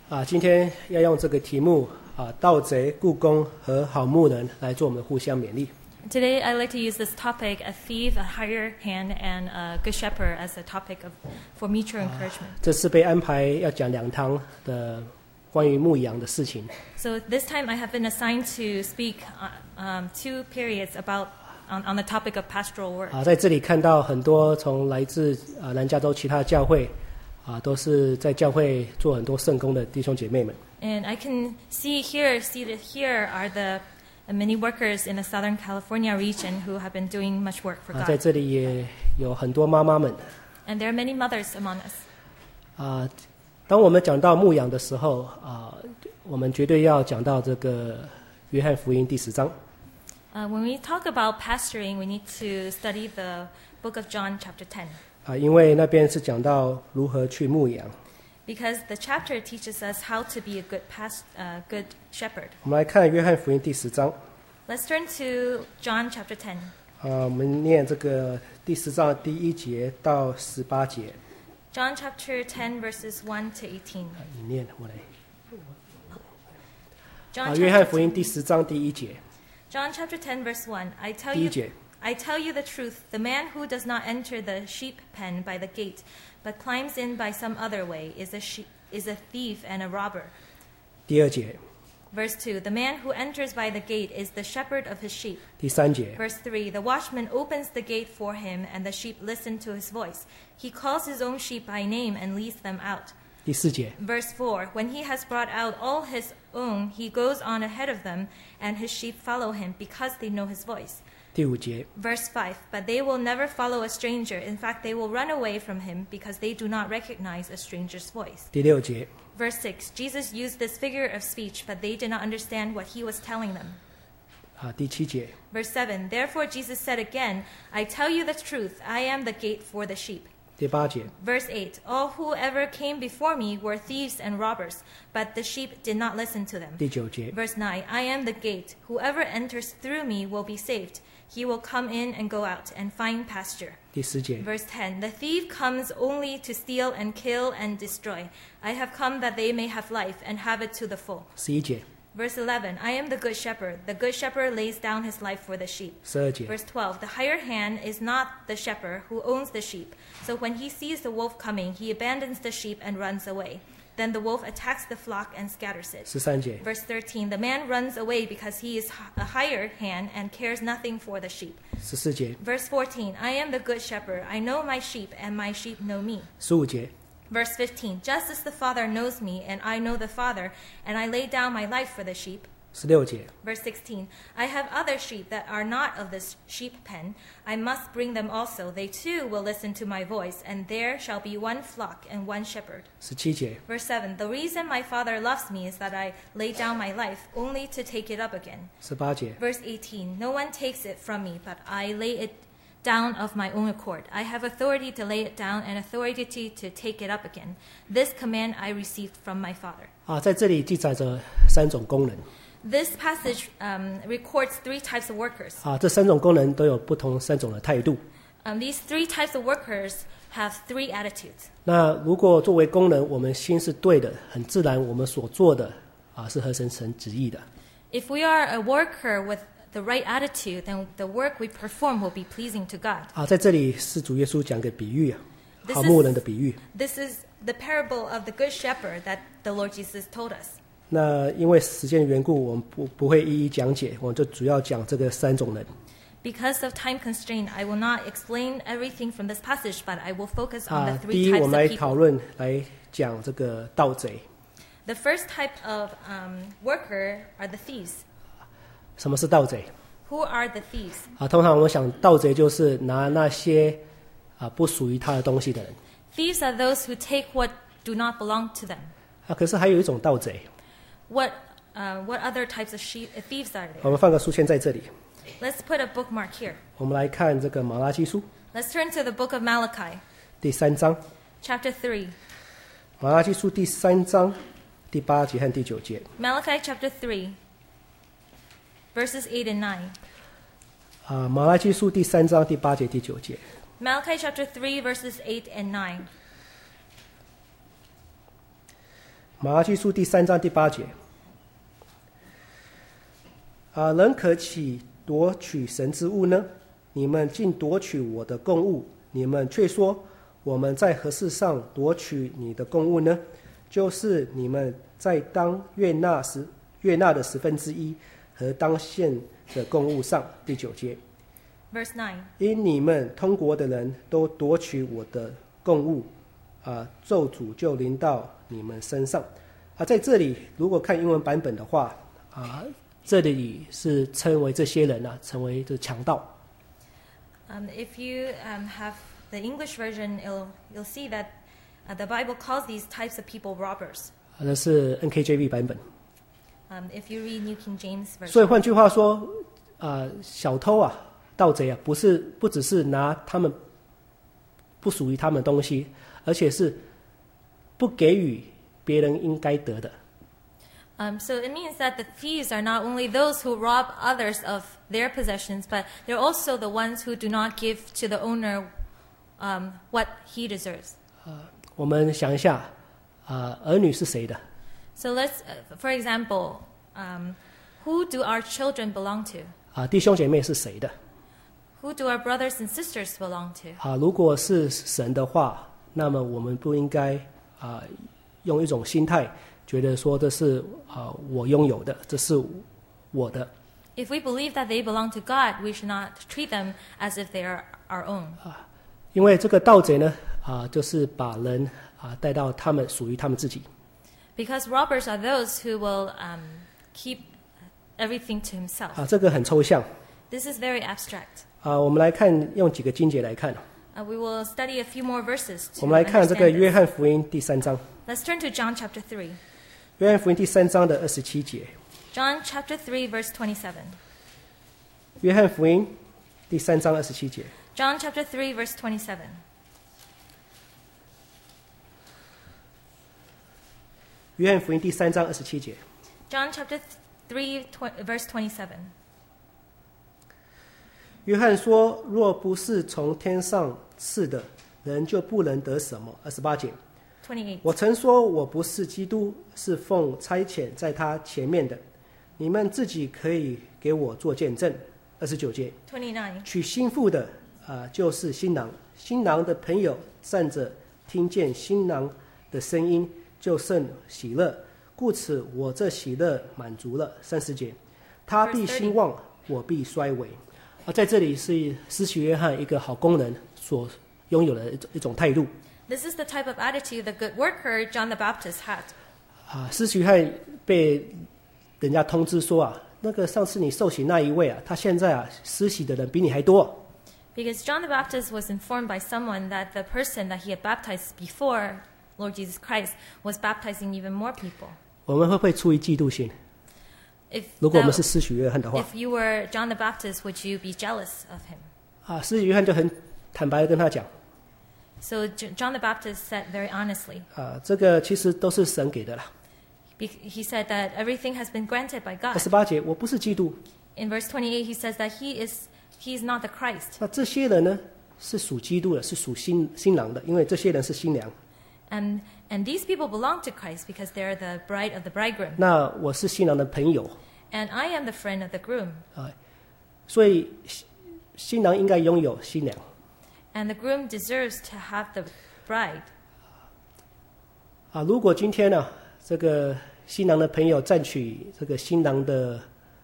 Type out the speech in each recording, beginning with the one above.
今天要用这个题目盗贼、雇工和好牧人来做我们互相勉励。 Today, I'd like to use this topic, a thief, a hired hand, and a good shepherd, as a topic for mutual encouragement. 这次被安排要讲2堂的关于牧羊的事情。 So this time, I have been assigned to speak 2 periods about on the topic of pastoral work. 在这里看到很多从来自南加州其他教会都是在教会做很多圣工的弟兄姐妹们。 And I can seated here are the many workers in the Southern California region who have been doing much work for God. 在这里也有很多妈妈们。 And there are many mothers among us. 当我们讲到牧养的时候我们绝对要讲到这个约翰福音第10章。 When we talk about pastoring, we need to study the book of John, chapter 10. 因为那边是讲到如何去牧养。 Because the chapter teaches us how to be a good shepherd. 我们来看约翰福音第10章。 Let's turn to John chapter 10. 我们念这个第10章第1节到18节。 John chapter 10 verses 1 to 18. 你念，我来。 约翰福音第10章第1节。 John chapter 10 verse 1. 第1节。 I tell you the truth, the man who does not enter the sheep pen by the gate, but climbs in by some other way, is a thief and a robber. 第2节。 Verse 2, the man who enters by the gate is the shepherd of his sheep. 第3节。 Verse 3, the watchman opens the gate for him, and the sheep listen to his voice. He calls his own sheep by name and leads them out. 第4节。 Verse 4, when he has brought out all his own, he goes on ahead of them, and his sheep follow him because they know his voice. 第5节。 Verse 5, but they will never follow a stranger. In fact, they will run away from him because they do not recognize a stranger's voice. 第6节。 Verse 6, Jesus used this figure of speech, but they did not understand what he was telling them. 第7节。 Verse 7, therefore Jesus said again, I tell you the truth, I am the gate for the sheep. 第8节。 Verse 8, all who ever came before me were thieves and robbers, but the sheep did not listen to them. 第9节。 Verse 9, I am the gate. Whoever enters through me will be saved. He will come in and go out and find pasture. 第10节。 Verse 10, the thief comes only to steal and kill and destroy. I have come that they may have life and have it to the full. 11节。 Verse 11, I am the good shepherd. The good shepherd lays down his life for the sheep. 12节。 Verse 12, the hired hand is not the shepherd who owns the sheep. So when he sees the wolf coming, he abandons the sheep and runs away. Then the wolf attacks the flock and scatters it. 13节。 Verse 13, the man runs away because he is a hired hand and cares nothing for the sheep. 14节。 Verse 14, I am the good shepherd. I know my sheep, and my sheep know me. 15节。 Verse 15, just as the Father knows me, and I know the Father, and I lay down my life for the sheep. 16节。 Verse 16, I have other sheep that are not of this sheep pen. I must bring them also. They too will listen to my voice, and there shall be one flock and one shepherd. 17节。 Verse 7, the reason my Father loves me is that I lay down my life only to take it up again. 18节。 Verse 18, no one takes it from me, but I lay it down of my own accord. I have authority to lay it down and authority to take it up again. This command I received from my Father. 在这里记载着3种功能。 This passage records 3 types of workers. 这3种功能都有不同3种的态度。 These 3 types of workers have 3 attitudes. 那如果作为功能，我们心是对的，很自然，我们所做的是合神旨意的。 If we are a worker with the right attitude, then the work we perform will be pleasing to God. 在这里是主耶稣讲个比喻好牧人的比喻。 This is the parable of the good shepherd that the Lord Jesus told us. 那因为时间的缘故，我们不会一一讲解，我就主要讲这个3种人。 Because of time constraint, I will not explain everything from this passage, but I will focus on the 3 第一， types 我们来 of 讨 people. 论来讲这个盗贼。 The first type of worker are the thieves. 什么是盗贼？ Who are the thieves? 通常我们想盗贼就是拿那些不属于他的东西的人。 Thieves are those who take what do not belong to them. 可是还有一种盗贼。 What other types of thieves are 我 there? 们放个书签在这里。 Let's put a bookmark here. 我们来看这个马拉基书 Let's turn to the book of Malachi, 第3章。 chapter 3. 马拉基书第3章第8节和第9节。 Malachi chapter 3, verses 8 and 9. 马拉基书第3章第8节第9节。 Malachi chapter 3, verses 8 and 9. 马拉基书第3章第8节。人可起夺取神之物呢？你们竟夺取我的供物，你们却说我们在何事上夺取你的供物呢？就是你们在当悦纳的1/10和当献的供物上。第9节。 Verse 9. 因你们通国的人都夺取我的供物，咒诅就临到你们身上。在这里如果看英文版本的话，这里是称为这些人成为这强盗。 If you have the English version, you'll see that the Bible calls these types of people robbers. 那是 NKJV 版本。 If you read New King James 所以 version. 换句话说，小偷盗贼不只是拿他们不属于他们的东西，而且是不给予别人应该得的。 So it means that the thieves are not only those who rob others of their possessions, but they're also the ones who do not give to the owner what he deserves. 我们想一下，儿女是谁的？ So let's, for example, who do our children belong to? 弟兄姐妹是谁的？ Who do our brothers and sisters belong to? 如果是神的话，那么我们不应该用一种心态，觉得说这是我拥有的，这是我的。 If we believe that they belong to God, we should not treat them as if they are our own. 因为这个盗贼呢，就是把人带到他们属于他们自己。 Because robbers are those who will keep everything to himself. 这个很抽象。 This is very abstract. 我们来看，用几个经节来看。 We will study a few more verses 我 to 们来看这个 understand 约 this. 翰福音第3章。 Let's turn to John chapter 3. 约翰福音第3章的27节。 John chapter 3 verse 27. 约翰福音第3章27节。 John chapter 3 verse 27. 约翰福音第3章27节。 John chapter 3 verse 27. 约翰说：“若不是从天上赐的，人就不能得什么。”28节。 28. 我曾说我不是基督，是奉差遣在他前面的，你们自己可以给我做见证。29节。 29. 娶新妇的就是新郎，新郎的朋友站着听见新郎的声音，就甚喜乐，故此我这喜乐满足了。30节。他必兴旺，我必衰微。在这里是施洗约翰一个好工人所拥有的一种态度。 This is the type of attitude the good worker John the Baptist had. 施洗约翰被人家通知说那个上次你受洗那一位他现在施洗的人比你还多。 Because John the Baptist was informed by someone that the person that he had baptized before Lord Jesus Christ was baptizing even more people. 我们会不会出于嫉妒心？ If 如果我们是施洗约翰的话， if you were John the Baptist, would you be jealous of him? 施洗约翰就很坦白的跟他讲， So John the Baptist said very honestly. 这个其实都是神给的啦。 He said that everything has been granted by God. 28节，我不是基督。 In verse 28, he says that he is not the Christ. 那这些人呢，是属基督的，是属新郎的，因为这些人是新娘。 And these people belong to Christ because they're the bride of the bridegroom. 那我是新郎的朋友， And I am the friend of the groom. 所以新郎应该拥有新娘。 And the groom deserves to have the bride. 如果今天呢，这个新郎的朋友占取这个新郎的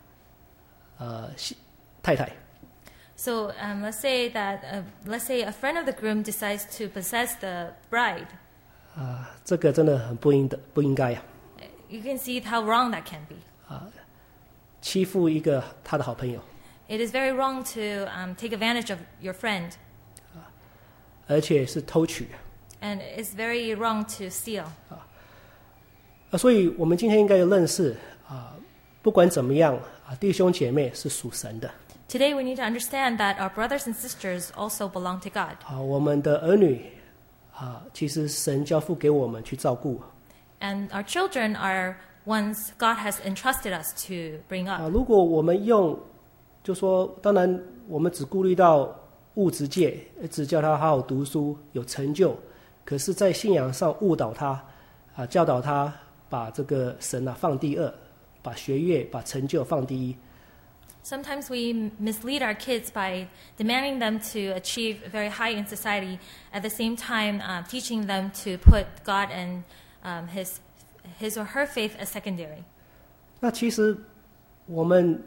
太太， So let's say a friend of the groom decides to possess the bride. 这个真的很不应该呀， You can see how wrong that can be. 欺负一个他的好朋友， It is very wrong to take advantage of your friend. 而且是偷取。 And it's very wrong to steal. 所以我们今天应该要认识不管怎么样弟兄姐妹是属神的。 Today we need to understand that our brothers and sisters also belong to God. 我们的儿女其实神交付给我们去照顾。 And our children are ones God has entrusted us to bring up. 如果我们就说，当然我们只顾虑到物质界，只叫他好好读书有成就，可是在信仰上误导他教导他把这个神放第二，把学业、把成就放第一。 Sometimes we mislead our kids by demanding them to achieve very high in society, at the same time teaching them to put God and his or her faith as secondary. 那其实我们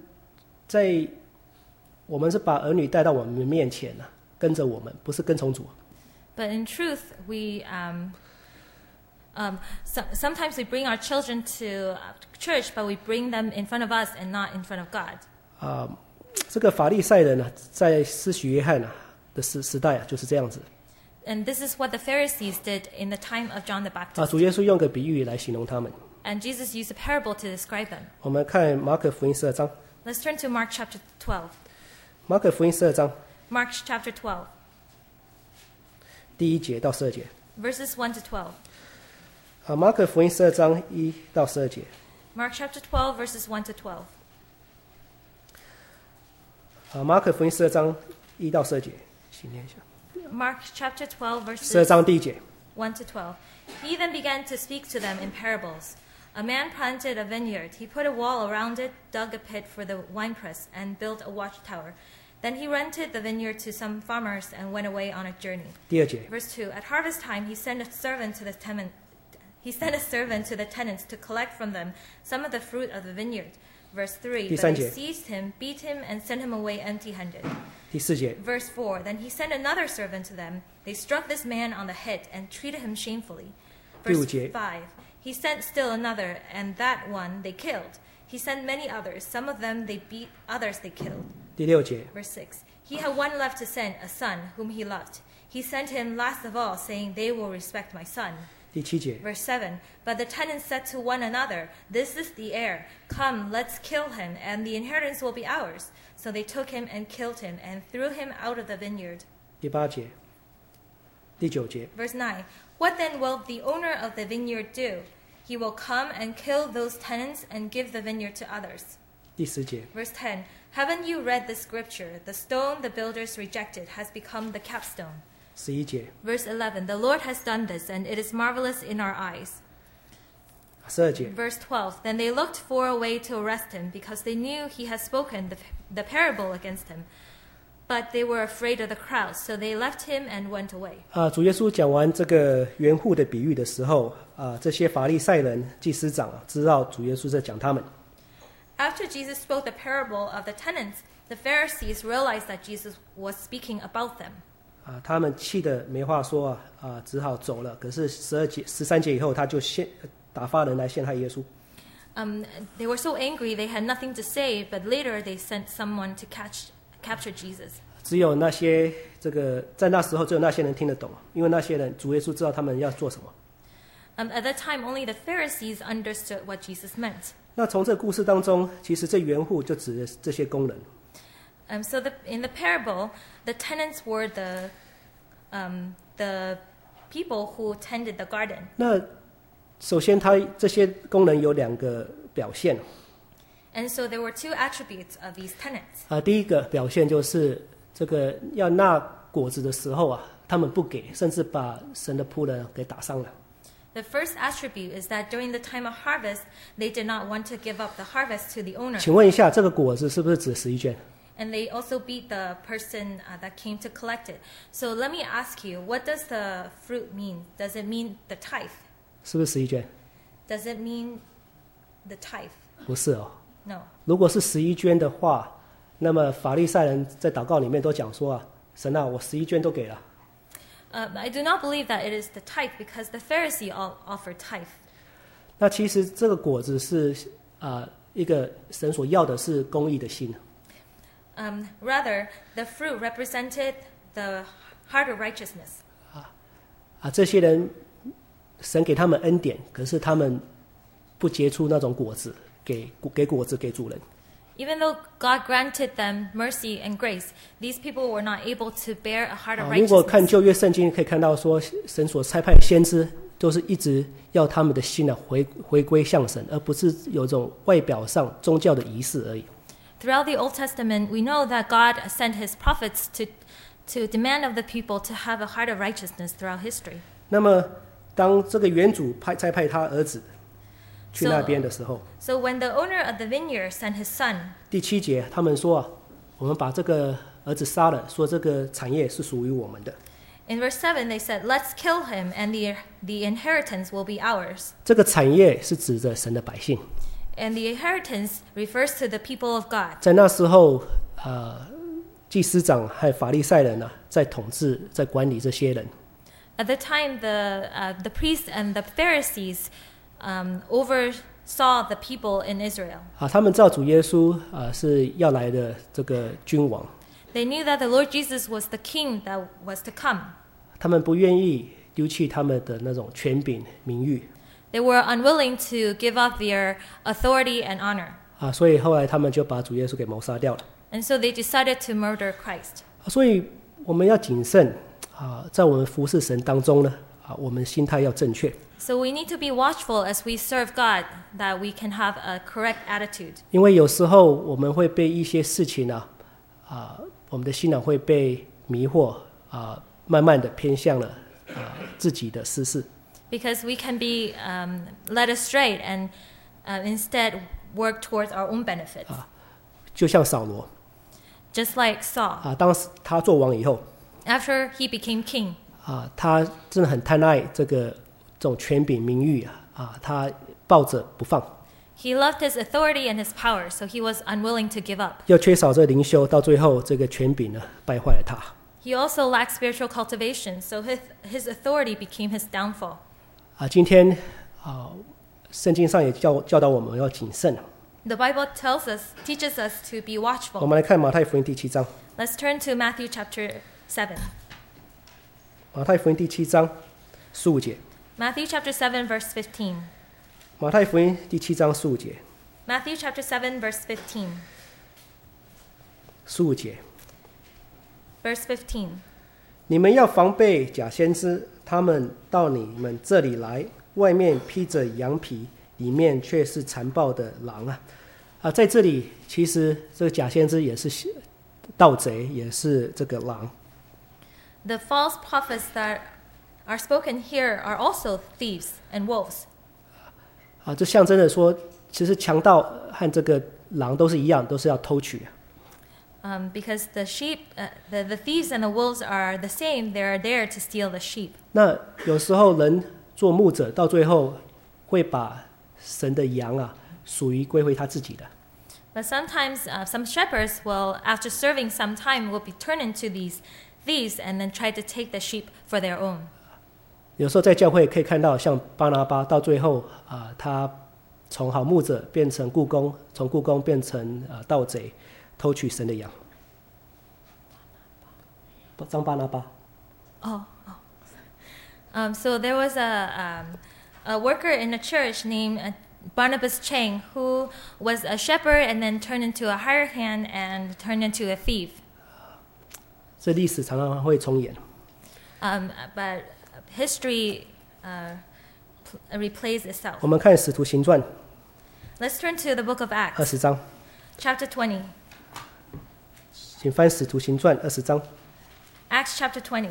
是把儿女带到我们面前跟着我们，不是跟从主。 But in truth, we sometimes we bring our children to church, but we bring them in front of us and not in front of God. 这个法利赛人在施洗约翰的时代就是这样子。 And this is what the Pharisees did in the time of John the Baptist. 主耶稣用个比喻来形容他们。 And Jesus used a parable to describe them. 我们看马可福音12章。 Let's turn to Mark chapter 12. 马可福音12章。 Mark chapter 12. 第1节到12节。 Verses 1 to 12. 马可福音12章1到12节。 Mark chapter 12 verses 1 to 12. 马可福音12章1到12节，请念一下。 Mark chapter 12 verses 12章第1节。 1 to 12. He then began to speak to them in parables. A man planted a vineyard. He put a wall around it, dug a pit for the winepress, and built a watchtower. Then he rented the vineyard to some farmers and went away on a journey. 第2节。 Verse 2. At harvest time, he sent a servant to the tenants to collect from them some of the fruit of the vineyard. Verse 3. 第 But 3 they 节。 seized him, beat him, and sent him away empty-handed. 第4节。 Verse 4. Then he sent another servant to them. They struck this man on the head and treated him shamefully. 第5 Verse 节。 5. He sent still another, and that one they killed. He sent many others. Some of them they beat, others they killed. 第6节。 Verse 6. He had one left to send, a son, whom he loved. He sent him last of all, saying, They will respect my son. 第7节。 Verse 7. But the tenants said to one another, This is the heir. Come, let's kill him, and the inheritance will be ours. So they took him and killed him, and threw him out of the vineyard. 第8节。第9节。 Verse 9. What then will the owner of the vineyard do? He will come and kill those tenants and give the vineyard to others. 第10节。 Verse 10. Haven't you read the scripture? The stone the builders rejected has become the capstone. 11节。 Verse 11. The Lord has done this, and it is marvelous in our eyes. 12节。 Verse 12. Then they looked for a way to arrest him, because they knew he had spoken the parable against him. But they were afraid of the crowd, so they left him and went away. 主耶稣讲完这个园户的比喻的时候，这些法利赛人、祭司长知道主耶稣在讲他们。 After Jesus spoke the parable of the tenants, the Pharisees realized that Jesus was speaking about them. 他们气得没话说只好走了。可是13节以后，他就打发人来陷害耶稣。 They were so angry they had nothing to say, but later they sent someone to capture Jesus. 只有那些在那时候只有那些人听得懂，因为那些人主耶稣知道他们要做什么。 At that time, only the Pharisees understood what Jesus meant. 那从这个故事当中，其实这园户就指的这些工人。 So in the parable, the tenants were the people who tended the garden. 那首先，这些工人有2个表现。 And so there were 2 attributes of these tenants. 第一个表现就是这个要纳果子的时候他们不给，甚至把神的仆人给打伤了。 The first attribute is that during the time of harvest, they did not want to give up the harvest to the owner. 请问一下，这个果子是不是指11卷？ And they also beat the person that came to collect it. So let me ask you, what does the fruit mean? Does it mean the tithe? 是不是11卷？ Does it mean the tithe? 不是哦。 No. 如果是11卷的话，那么法利赛人在祷告里面都讲说神啊，我11卷都给了。 I do not believe that it is the tithe because the Pharisee offered tithe. 那其实这个果子是一个神所要的是公义的心。 Rather, the fruit represented the heart of righteousness. 这些人神给他们恩典，可是他们不结出那种果子，给果子给主人。 Even though God granted them mercy and grace, these people were not able to bear a heart of 如果看 righteousness. 旧约圣经，可以看到说，神所差派的先知都是一直要他们的心回归向神，而不是有种外表上宗教的仪式而已。 Throughout the Old Testament, we know that God sent his prophets to demand of the people to have a heart of righteousness throughout history. 那么，当这个原主差派他儿子， 去那边的时候， So when the owner of the vineyard sent his son, 第7节他们说啊，我们把这个儿子杀了，说这个产业是属于我们的。 in verse 7 they said, "Let's kill him, and the inheritance will be ours." 这个产业是指着神的百姓， And the inheritance refers to the people of God. 在那时候，祭司长和法利赛人呢、在统治、在管理这些人。 At the time, the priests and the Pharisees oversaw the people in Israel. 他们知道主耶稣是要来的这个君王， They knew that the Lord Jesus was the king that was to come. 他们不愿意丢弃他们的那种权柄、名誉 They were unwilling to give up their authority and honor. 所以后来他们就把主耶稣给谋杀掉了。 And so they decided to murder Christ. 所以我们要谨慎在我们服侍神当中呢，我们心态要正确， So we need to be watchful as we serve God, that we can have a correct attitude. 因为有时候我们会被一些事情我们的心会被迷惑慢慢的偏向了自己的私事。 Because we can be led astray and instead work towards our own benefits. 就像扫罗 Just like Saul. 当时他做王以后 After he became king, 他真的很贪爱这种权柄名誉他抱着不放， he loved his authority and his power, so he was unwilling to give up. 又缺少这灵修，到最后这个权柄呢败坏了他。 He also lacked spiritual cultivation, so his authority became his downfall. 今天圣经上也教导我们要谨慎。 The Bible teaches us to be 我 watchful. 们来看马太福音第7章。 Let's turn to Matthew chapter 7. 马太福音第7章15节。 Matthew chapter 7 verse 15. 马太福音第7章15节。 Matthew chapter 7 verse 15. 15节。 Verse 15. 你们要防备假先知，他们到你们这里来，外面披着羊皮，里面却是残暴的狼在这里其实这个假先知也是盗贼，也是这个狼。 The false prophets that are spoken here are also thieves and wolves. 这象征着说，其实强盗和这个狼都是一样，都是要偷取。 Because the sheep, the thieves and the wolves are the same. They are there to steal the sheep. 那有时候人做牧者，到最后会把神的羊属于归回他自己的。 But sometimes some shepherds will, after serving some time, will be turned into these thieves and then try to take the sheep for their own. 有时候在教会可以看到，像巴拿巴，到最后他从好牧者变成雇工，从雇工变成盗贼，偷取神的羊。张巴拿巴。 So there was a worker in a church named Barnabas Chang who was a shepherd and then turned into a hired hand and turned into a thief. 这历史常常会重演。 But history replays itself. 我们看《使徒行传》 Let's turn to the book of Acts, 20章， chapter 20. 请翻《使徒行传》20章。 Acts chapter 20.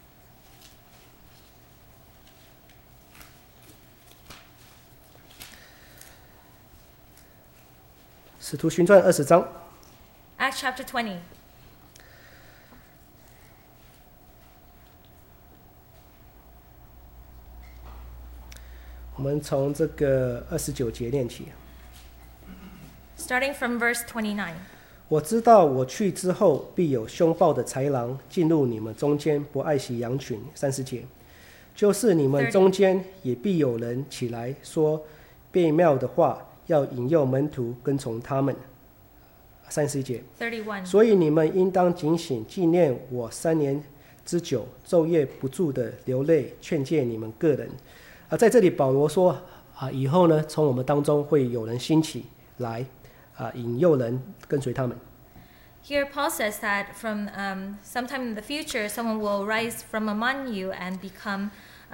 使徒行传20章， Acts chapter 20. 我们从这个29节念起。 Starting from verse 29. 我知道我去之后，必有凶暴的豺狼进入你们中间，不爱惜羊群。30节，就是你们中间也必有人起来说悖谬的话，要引诱门徒跟从他们。31节， 31. 所以你们应当警醒，纪念我3年之久，昼夜不住的流泪，劝诫你们个人。在这里保罗说以后呢，从我们当中会有人兴起来引诱人跟随他们。 Here Paul says that from sometime in the future, someone will rise from among you and become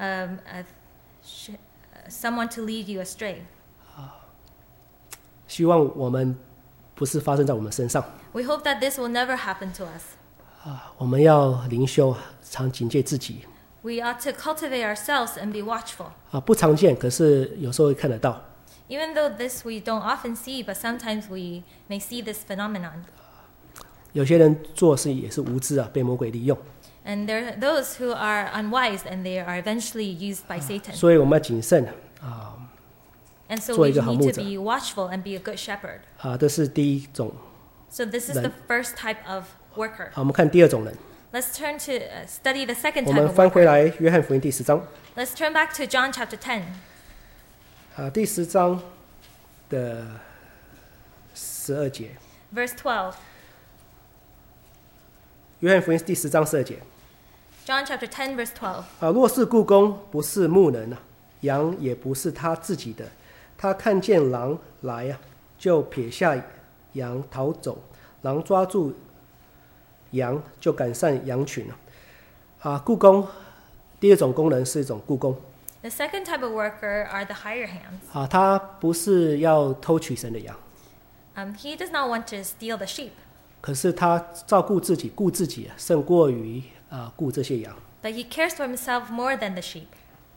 someone to lead you astray. 希望我们不是发生在我们身上。 We hope that this will never happen to us. 我们要灵修，常警戒自己。 We ought to cultivate ourselves and be watchful. 不常见，可是有时候会看得到。 Even though this we don't often see, but sometimes we may see this phenomenon. 有些人做事也是无知啊，被魔鬼利用。 And there are those who are unwise and they are eventually used by Satan. 所以我们要谨慎啊 And so 做 we 一个好 need 牧 to 者。 be watchful and be a good shepherd. 啊，这是第一种。 So this is the first type of worker. 好，我们看第二种人。 Let's turn to study the second 我 type 们 of 翻回 worker. 来约翰福音第10章。 Let's turn back to John chapter 10. 第10章的12节。 Verse 12. 约翰福音第10章12节。 John chapter 10 verse 12. 若是雇工不是牧人啊，羊也不是他自己的，他看见狼来啊，就撇下羊逃走，狼抓住羊就赶上羊群了。雇工第二种工人是一种雇工 The second type of worker are the higher hands. 他不是要偷取神的羊， He does not want to steal the sheep, 可是他照顾自己，顾自己胜过于顾这些羊。 but he cares for himself more than the sheep.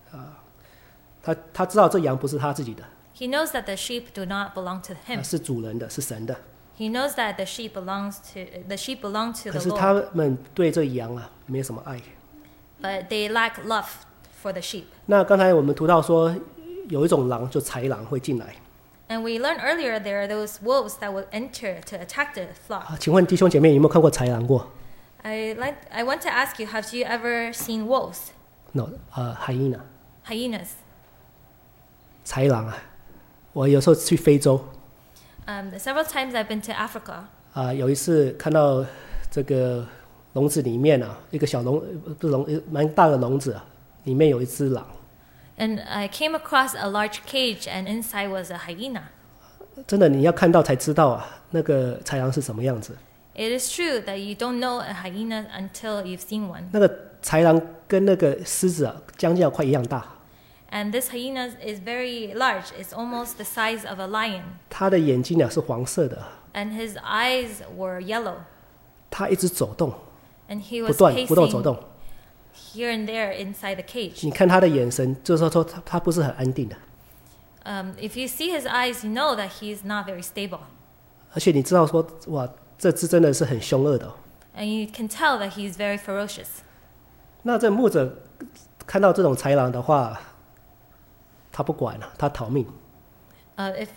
他知道这羊不是他自己的， He knows that the sheep do not belong to him. 是主人的，是神的。 He knows that the sheep belong to 可 the 是他 Lord, 们对这羊没有什么爱。 but they lack love for the sheep. 那刚才我们读到说，有一种狼，就豺狼会进来。 And we learned earlier there are those wolves that will enter to attack the flock. 请问弟兄姐妹，有没有看过豺狼过 I want to ask you, have you ever seen wolves, ？No，hyena， hyenas? 豺狼啊。我有时候去非洲， Several times I've been to Africa. 有一次看到这个笼子里面一个小笼，不是笼，蛮大的笼子里面有一只狼。 And I came across a large cage, and inside was a hyena. 真的，你要看到才知道那个豺狼是什么样子。 It is true that you don't know a hyena until you've seen one. 那个豺狼跟那个狮子将近快一样大。 And this hyena is very large. It's almost the size of a lion. 它的眼睛是黄色的， And his eyes were yellow. 它一直走动， And he 不 was 断走 pacing 动。 here and there inside the cage. 你看他的眼神，就是说他不是很安定的， If you see his eyes, you know that he is not very stable. 而且你知道说，哇，这只真的是很凶恶的。 And you can tell that he is very ferocious. 那这牧者看到这种豺狼的话，他不管了，他逃命。 If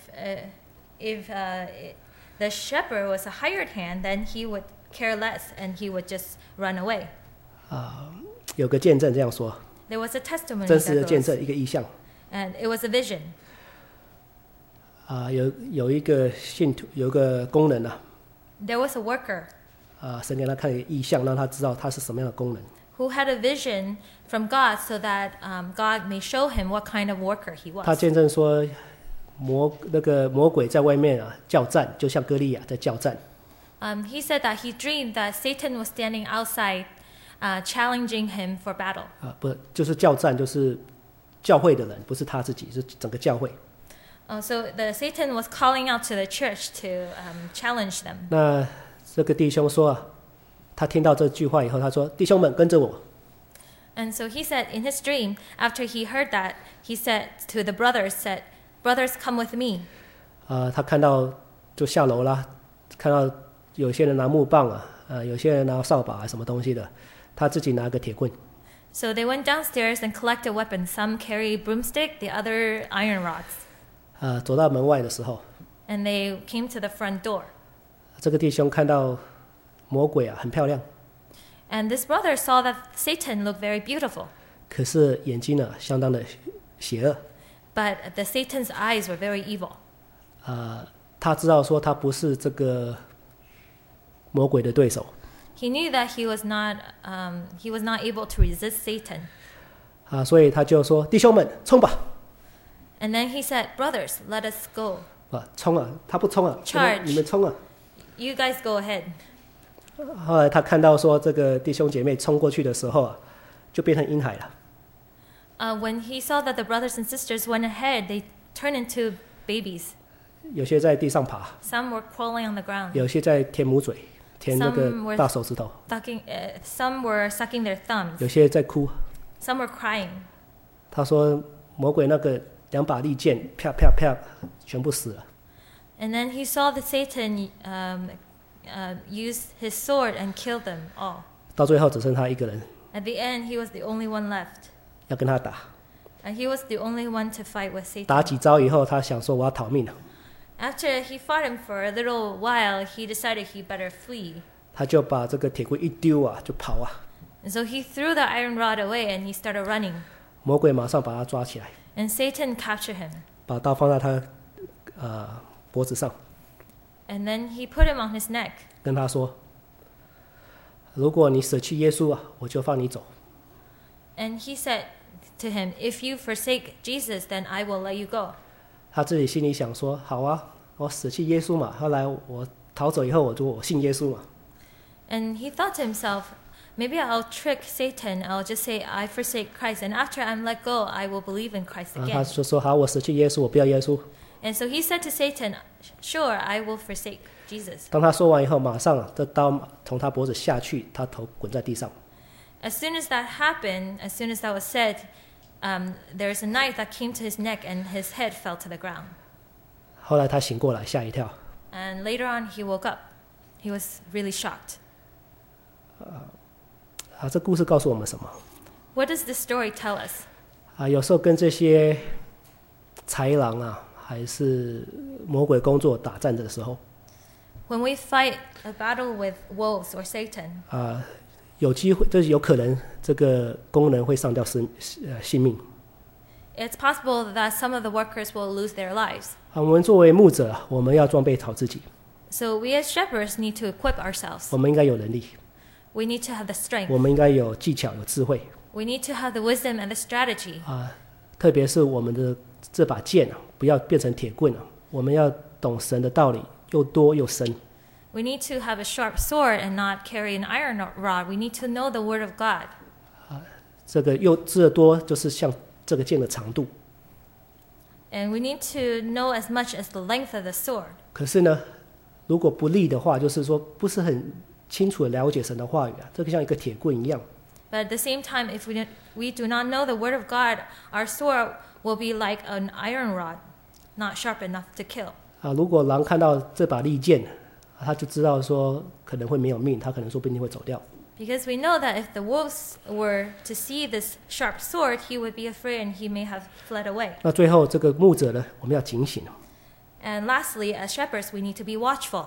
the shepherd was a hired hand, then he would care less and he would just run away. 有个见证这样说， There was a testimony 真实的 that 见 goes, 证，一个意象。 and it was a vision. 有一个信徒，有一个工人 There was a worker 神给他看一个意象，让他知道他是什么样的工人。 who had a vision from God so that God may show him what kind of worker he 他 was. 见证说，那个魔鬼在外面叫战，就像歌利亚在叫战。 He said that he dreamed that Satan was standing outside challenging him for battle. 不，就是叫战，就是教会的人，不是他自己，是整个教会。 So the Satan was calling out to the church to challenge them. 那这个弟兄说他听到这句话以后，他说：“弟兄们，跟着我。” And so he said in his dream, after he heard that, he said to the brothers, "Brothers, come with me." 他看到就下楼啦，看到有些人拿木棒有些人拿扫把什么东西的，他自己拿个铁棍。 So they went downstairs and collected weapons. Some carry broomstick, the other iron rods. 走到门外的时候， And they came to the front door. 这个弟兄看到魔鬼很漂亮， And this brother saw that Satan looked very beautiful, 可是眼睛相当的邪恶。 but the Satan's eyes were very evil. 他知道说他不是这个魔鬼的对手， He knew that he was not able to resist Satan. 所以他就说：“弟兄们，冲吧！” And then he said, "Brothers, let us go. 冲他不冲 Charge 你们冲 You guys go ahead." 后来他看到说这个弟兄姐妹冲过去的时候就变成婴孩了。 When he saw that the brothers and sisters went ahead, they turned into babies. 有些在地上爬， Some were crawling on the ground. 有些在舔母嘴，舔那个大手指头， Some were sucking their thumbs. 有些在哭。 Some were crying. 他说魔鬼那个 2把利剑，啪啪啪，全部死了。 And then he saw that Satan used his sword and killed them all. 到最后只剩他一个人 At the end, he was the only one left. 要跟他打， And he was the only one to fight with 打 Satan. 几招以后，他想说我要逃命了， After he fought him for a little while, he decided he better flee. 他就把这个铁棍一丢啊，就跑啊。 And so he threw the iron rod away and he started running. 魔鬼马上把他抓起来， And Satan captured him. 把刀放在他脖子上， And then he put him on his neck. 跟他说：“如果你舍弃耶稣啊，我就放你走。 And he said to him, If you forsake Jesus, then I will let you go. ” 他自己心里想说：“好啊，我舍弃耶稣嘛。后来我逃走以后，我信耶稣嘛。 And he thought to himself, maybe I'll trick Satan. I'll just say, I forsake Christ. And after I'm let go, I will believe in Christ 他 again. 就说：“好，我舍弃耶稣，我不要耶稣。” And so he said to Satan, Sure, I will forsake Jesus. 当他说完以后，马上这刀从他脖子下去，他头滚在地上。 As soon as that happened, as soon as that was said, there's a knife that came to his neck and his head fell to the ground. 后来他醒过来，吓一跳。 And later on, he woke up. He was really shocked. 这故事告诉我们什么？ What does this story tell us? 有时候跟这些豺狼啊，还是魔鬼工作打战的时候， When we fight a battle with wolves or Satan, 有机会，就是有可能这个工人会上吊性命。 it's possible that some of the workers will lose their lives. 我们作为牧者，我们要装备好自己， So we as shepherds need to equip ourselves. 我们应该有能力， We need to have the strength. 我们应该有技巧、有智慧 We need to have the wisdom and the strategy. 特别是我们的这把剑不要变成铁棍我们要懂神的道理，又多又深。 We need to have a sharp sword and not carry an iron rod. We need to know the word of God. 这个又知得多，就是像这个剑的长度。 And we need to know as much as the length of the sword. 可是呢，如果不利的话，就是说不是很清楚的了解神的话语这个像一个铁棍一样。 But at the same time, if we do not know the word of God, our sword will be like an iron rod, not sharp enough to kill. 如果狼看到这把利剑，他就知道说可能会没有命，他可能说不定会走掉。 Because we know that if the wolves were to see this sharp sword, he would be afraid and he may have fled away. 那最后这个牧者呢，我们要警醒 And lastly, as shepherds, we need to be watchful.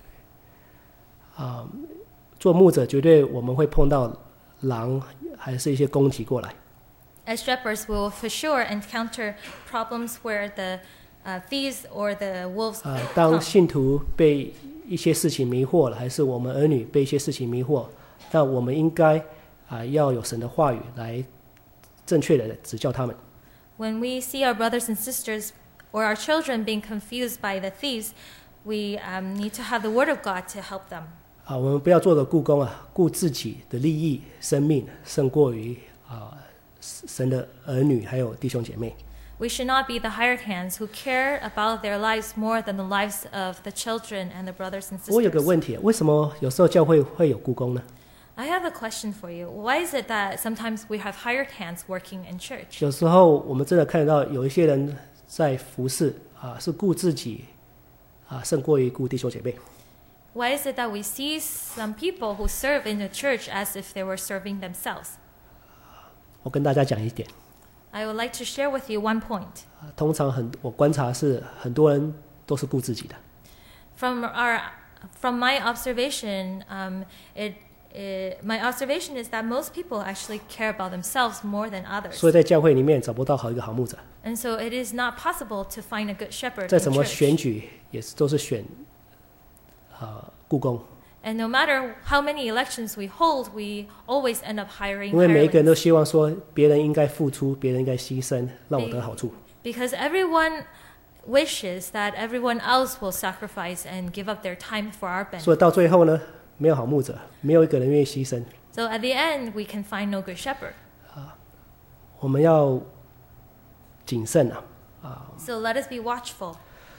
做牧者绝对我们会碰到狼，还是一些攻击过来。 As shepherds, we will for sure encounter problems where the thieves or the wolves 当 come. 信徒被一些事情迷惑了，还是我们儿女被一些事情迷惑，那我们应该要有神的话语来正确的指教他们。 When we see our brothers and sisters or our children being confused by the thieves, we need to have the word of God to help them. 我们不要做个雇工顾自己的利益、生命胜过于神的儿女还有弟兄姐妹。 We should not be the hired hands who care about their lives more than the lives of the children and the brothers and 我有个 sisters. 问题，为什么有时候教会会有雇工呢？ I have a question for you. Why is it that sometimes we have hired hands working in church? 有时候我们真的看得到有一些人在服侍是顾自己胜过于顾弟兄姐妹。 Why is it that we see some people who serve in the church as if they were serving themselves? 我跟大家讲一点， I would like to share with you one point. 通常我观察是很多人都是顾自己的， From my observation, my observation is that most people actually care about themselves more than others. 所以在教会里面找不到一个好牧者， And so it is not possible to find a good shepherd 在 in 怎么 church. 选举都是选雇工， And no matter how many elections we hold, we always end up hiring 因为每一个人都 hirelings. 希望说别人应该付出，别人应该牺牲，让我得好处。 Because everyone wishes that everyone else will sacrifice and give up their time for our 所 benefit. 以到最后呢，没有好牧者，没有一个人愿意牺牲。 So at the end, we can find no good shepherd. 我们要谨慎 So let us be watchful.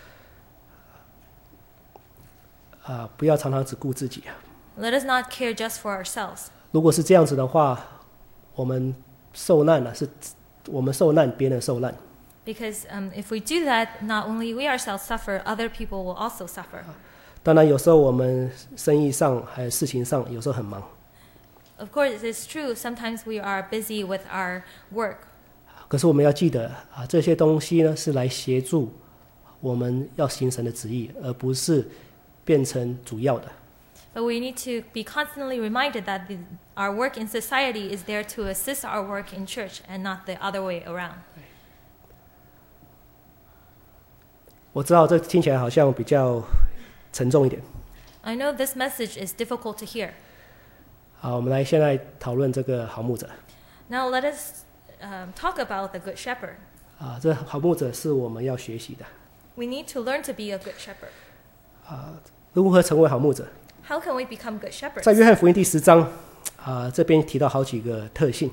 不要常常只顾自己。 Let us not care just for ourselves. 如果是这样子的话，我们受难是我们受难，别人受难。 Because if we do that, not only we ourselves suffer, other people will also suffer. 当然，有时候我们生意上还有事情上，有时候很忙。 Of course, it's true. Sometimes we are busy with our work. 可是我们要记得这些东西呢是来协助我们要行神的旨意，而不是变成主要的。 But we need to be constantly reminded that our work in society is there to assist our work in church and not the other way around. 我知道这听起来好像比较沉重一点。 I know this message is difficult to hear. 好，我们来现在讨论这个好牧者。 Now let us talk about the Good Shepherd. 这好牧者是我们要学习的。 We need to learn to be a good shepherd. 如何成为好牧者？ How can we become good shepherds? 在约翰福音第10章这边提到好几个特性。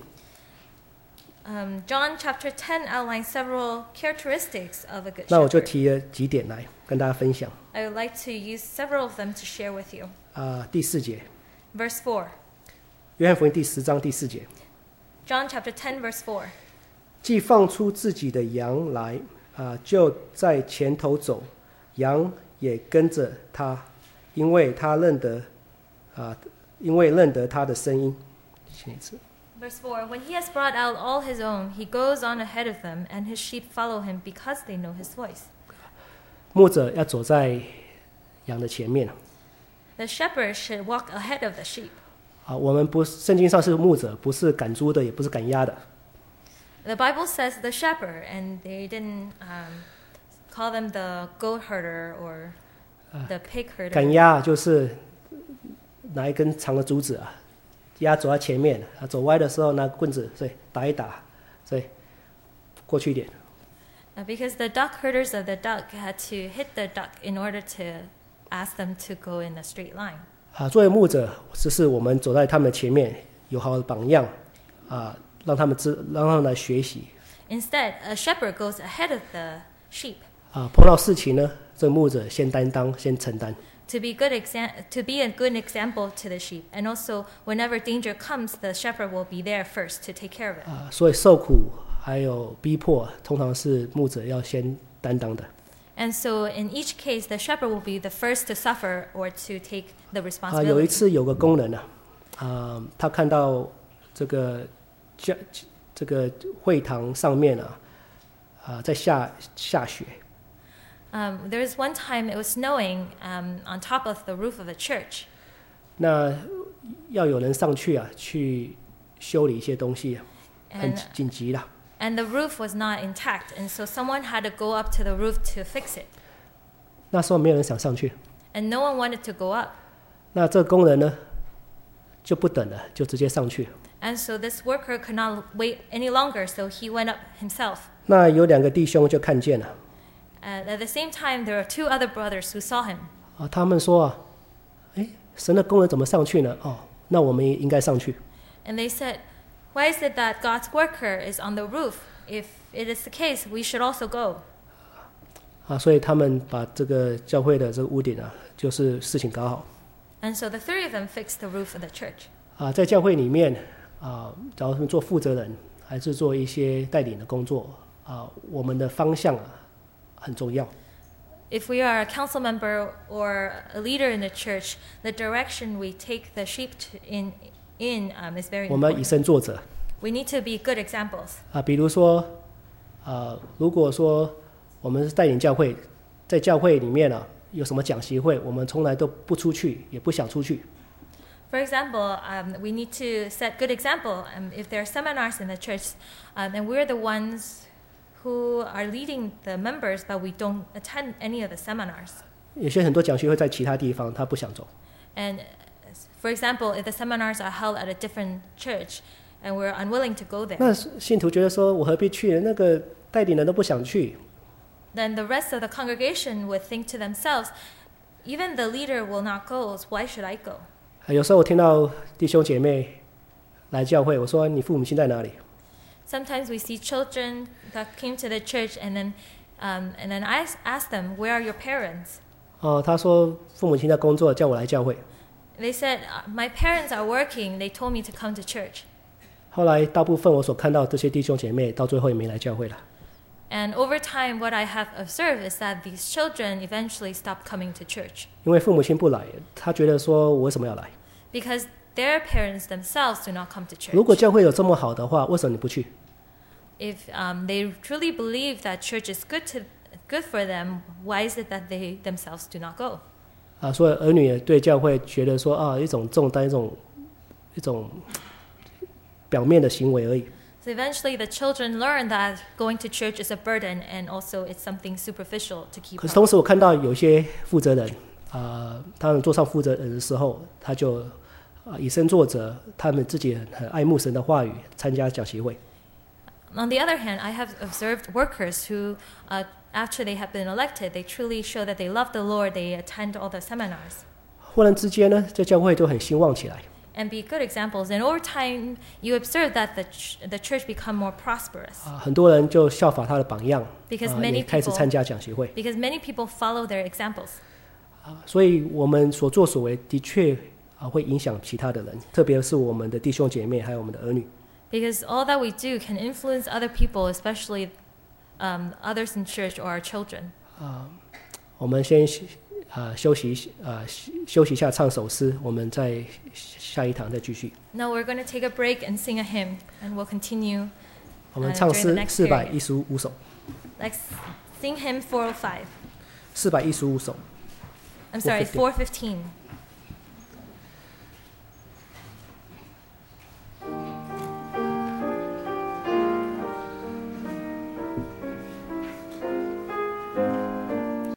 John chapter 10 outlines several characteristics of a good 那我就 shepherd. 提了几点来跟大家分享。 I would like to use several of them to share with you. 第4节， Verse 4. 约翰福音第10章第4节， John chapter 10 verse 4. 既放出自己的羊来，就在前头走，羊也跟着他，因为认得他的声音。先一次。 Verse 4. When he has brought out all his own, he goes on ahead of them, and his sheep follow him because they know his voice. 牧者要走在羊的前面。 The shepherd should walk ahead of the sheep. 我们圣经上是牧者，不是赶猪的，也不是赶鸭的。 The Bible says the shepherd, and they didn't call them the goat herder or the pig 赶 herder. 鸭就是拿一根长的竹子鸭走在前面，走歪的时候拿棍子，所以打一打，所以过去一点。 Because the duck herders of the duck had to hit the duck in order to ask them to go in a straight line. 作为牧者，就是我们走在他们前面，有好的榜样，让他们来学习。 Instead, a shepherd goes ahead of the sheep. 碰到事情呢，这牧者先担当，先承担。 To be a good example to the sheep, and also whenever danger comes, the shepherd will be there first to take care of it. 所以受苦还有逼迫，通常是牧者要先担当的。 And so, in each case, the shepherd will be the first to suffer or to take the 有一 responsibility. 次有个工人他看到这个会堂上面在下雪。 There was one time it was snowing on top of the roof of a church. 那要有人上去去修理一些东西，很 And 紧急啦。 And the roof was not intact, and so someone had to go up to the roof to fix it. 那时候没有人想上去， And no one wanted to go up. 那这个工人呢就不等了，就直接上去。 And so this worker could not wait any longer, so he went up himself. 那有2个弟兄就看见了， At the same time, there were 2 other brothers who saw him. 他们说神的工人怎么上去呢？那我们也应该上去。 And they said, "Why is it that God's worker is on the roof? If it is the case, we should also go." 所以他们把这个教会的这个屋顶就是事情搞好。 And so the 3 of them fixed the roof of the church. 在教会里面假如做负责人，还是做一些带领的工作我们的方向很重要。 If we are a council member or a leader in the church, the direction we take the sheep in is very 我们要以 important. 身作则 We need to be good examples. 比如说如果说我们是带领教会，在教会里面有什么讲习会，我们从来都不出去，也不想出去。 For example, we need to set good example. If there are seminars in the church, then we're the ones who are leading the members, but we don't attend any of the seminars. 有些很多讲习会在其他地方，他不想走。 And for example, if the seminars are held at a different church, and we're unwilling to go there, 那信徒觉得说，我何必去？那个带领人都不想去。 then the rest of the congregation would think to themselves, even the leader will not go, so why should I go? 有时候我听到弟兄姐妹来教会，我说你父母亲在哪里？ Sometimes we see children that came to the church, and then I ask them, "Where are your parents?" 他说父母亲在工作，叫我来教会。 They said, "My parents are working. They told me to come to church." 后来大部分我所看到这些弟兄姐妹，到最后也没来教会了。 And over time, what I have observed is that these children eventually stop coming to church 因为父母亲不来，他觉得说我为什么要来？ because their parents themselves do not come to 如果 church. 教会有这么好的话，为什么你不去？ If they truly believe that church is good for them, why is it that they themselves do not go? 所以儿女也对教会觉得说一种重担，一种表面的行为而已。 So eventually, the children learn that going to church is a burden, and also it's something superficial to keep 可是 up. 同时，我看到有些负责人他们做上负责人的时候，他就以身作则，他们自己很爱慕神的话语，参加讲习会。 On the other hand, I have observed workers who, after they have been elected, they truly show that they love the Lord. They attend all the seminars 忽然之间呢，这教会就很兴旺起来。 and be good examples. And over time, you observe that the church become more prosperous 很多人就效法他的榜样， because many 也开始 people 参加讲习会。 because many people follow their examples. 所以我们所作所为的确会影响其他的人，特别是我们的弟兄姐妹还有我们的儿女。 Because all that we do can influence other people, especially others in church or our children. 我们先休息一下，唱首诗，我们在下一堂再继续。 Now we're going to take a break and sing a hymn, and we'll continue. 我们唱 during the 诗 next period. 415首 Let's sing hymn 405. ，415首。 I'm sorry, 415. 415.